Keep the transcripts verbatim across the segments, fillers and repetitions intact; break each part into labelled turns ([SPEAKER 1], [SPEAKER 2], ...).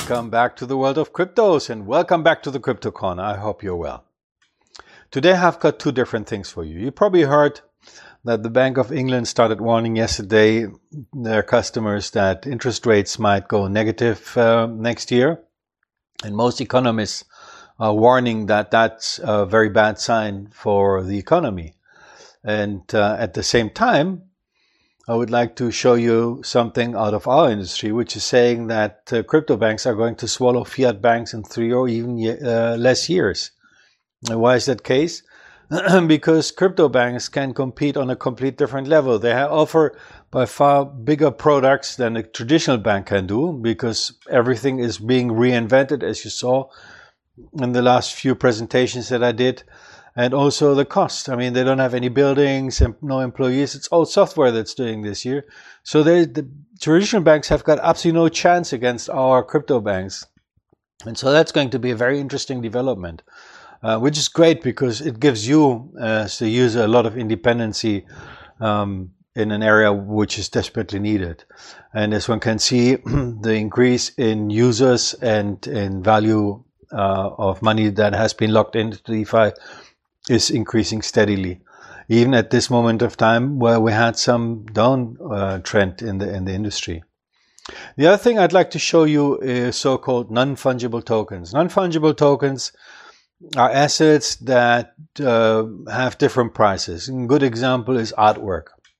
[SPEAKER 1] Welcome back to the world of cryptos and welcome back to the Crypto Corner. I hope you're well. Today I've got two different things for you. You probably heard that the Bank of England started warning yesterday their customers that interest rates might go negative uh, next year. And most economists are warning that that's a very bad sign for the economy. And uh, at the same time, I would like to show you something out of our industry, which is saying that uh, crypto banks are going to swallow fiat banks in three or even uh, less years. And why is that case? Because crypto banks can compete on a complete different level. They offer by far bigger products than a traditional bank can do, because everything is being reinvented, as you saw in the last few presentations that I did. And also the cost. I mean, they don't have any buildings and no employees. It's all software that's doing this here. So they, the traditional banks have got absolutely no chance against our crypto banks. And so that's going to be a very interesting development, uh, which is great because it gives you, uh, as the user, a lot of independency um, in an area which is desperately needed. And as one can see, the increase in users and in value uh, of money that has been locked into DeFi is increasing steadily, even at this moment of time where we had some down uh, trend in the in the industry. The other thing I'd like to show you is so-called non-fungible tokens. Non-fungible tokens are assets that uh, have different prices. A good example is artwork.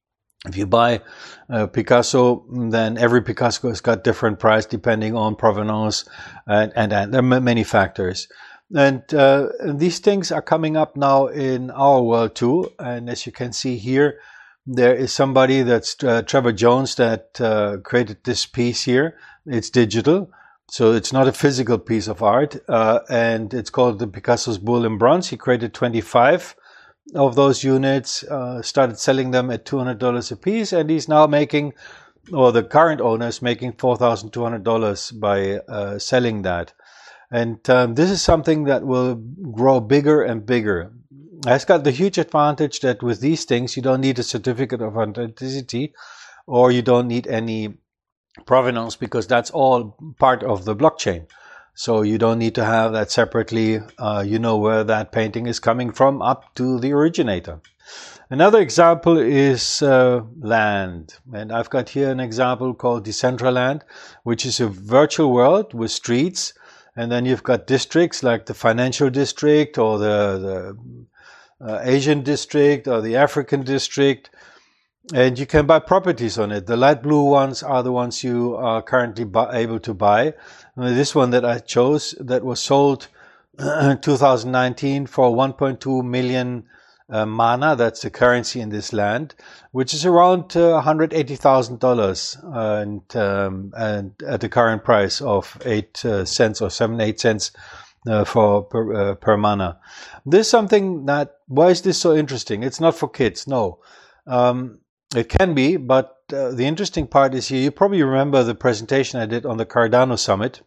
[SPEAKER 1] If you buy uh, Picasso, then every Picasso has got different price depending on provenance, and, and, and there are many factors. And uh, these things are coming up now in our world too. And as you can see here, there is somebody that's uh, Trevor Jones that uh, created this piece here. It's digital, so it's not a physical piece of art. Uh, and it's called the Picasso's Bull in Bronze. He created twenty-five of those units, uh, started selling them at two hundred dollars a piece. And he's now making, or the current owner is making four thousand two hundred dollars by uh, selling that. And um, this is something that will grow bigger and bigger. It's got the huge advantage that with these things, you don't need a certificate of authenticity, or you don't need any provenance, because that's all part of the blockchain. So you don't need to have that separately. Uh, you know where that painting is coming from up to the originator. Another example is uh, land. And I've got here an example called Decentraland, which is a virtual world with streets. And then you've got districts like the financial district or the, the uh, Asian district or the African district. And you can buy properties on it. The light blue ones are the ones you are currently bu- able to buy. Uh, this one that I chose that was sold in two thousand nineteen for one point two million uh, mana. That's the currency in this land, which is around uh, one hundred eighty thousand dollars, uh, and, um, and at the current price of eight uh, cents or seven, eight cents uh, for per, uh, per mana. This is something that, why is this so interesting? It's not for kids, no. Um, it can be, but uh, the interesting part is here. You probably remember the presentation I did on the Cardano Summit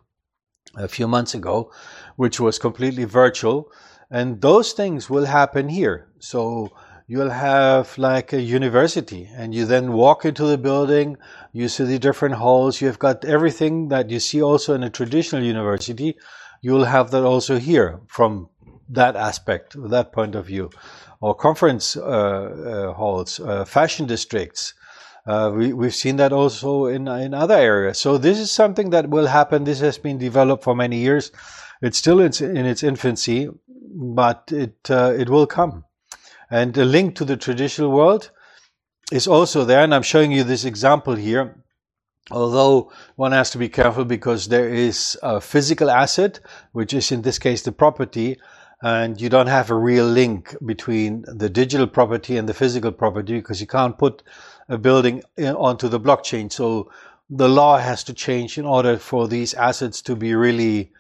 [SPEAKER 1] a few months ago, which was completely virtual. And those things will happen here. So you'll have like a university, and you then walk into the building, you see the different halls, you've got everything that you see also in a traditional university. You'll have that also here from that aspect, that point of view. Or conference uh, uh, halls, uh, fashion districts. Uh, we, we've seen that also in, in other areas. So this is something that will happen. This has been developed for many years. It's still in, in its infancy, but it uh, it will come. And the link to the traditional world is also there. And I'm showing you this example here. Although one has to be careful because there is a physical asset, which is in this case the property, and you don't have a real link between the digital property and the physical property because you can't put a building in, onto the blockchain. So the law has to change in order for these assets to be really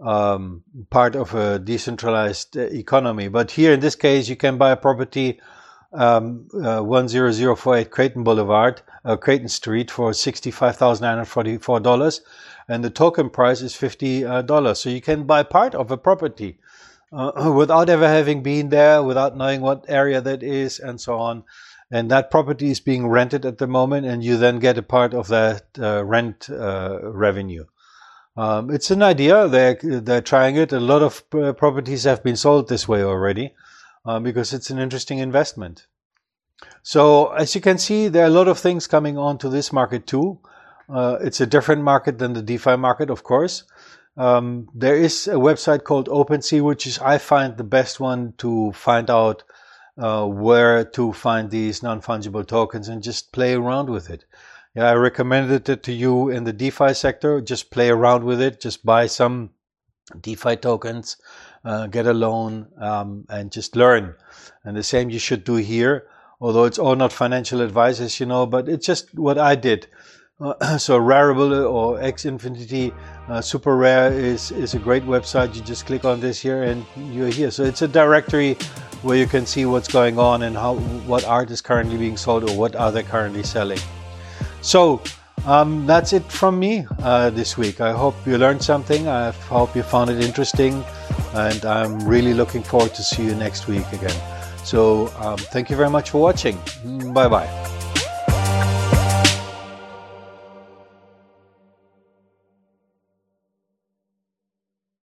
[SPEAKER 1] um, part of a decentralized uh, economy. But here in this case, you can buy a property um, uh, one zero zero four eight Creighton Boulevard, uh, Creighton Street for sixty-five thousand nine hundred forty-four dollars, and the token price is fifty dollars. So you can buy part of a property uh, without ever having been there, without knowing what area that is, and so on. And that property is being rented at the moment, and you then get a part of that uh, rent uh, revenue. Um, it's an idea. They're, they're trying it. A lot of uh, properties have been sold this way already uh, because it's an interesting investment. So as you can see, there are a lot of things coming onto this market too. Uh, it's a different market than the DeFi market, of course. Um, there is a website called OpenSea, which is, I find, the best one to find out uh, where to find these non-fungible tokens and just play around with it. Yeah, I recommended it to you in the DeFi sector. Just play around with it. Just buy some DeFi tokens, uh, get a loan, um, and just learn. And the same you should do here. Although it's all not financial advice, as you know, but it's just what I did. Uh, so Rarible or X Infinity uh, Super Rare is, is a great website. You just click on this here and you're here. So it's a directory where you can see what's going on and how what art is currently being sold or what are they currently selling. So um, that's it from me uh, this week. I hope you learned something. I hope you found it interesting. And I'm really looking forward to see you next week again. So um, thank you very much for watching. Bye bye.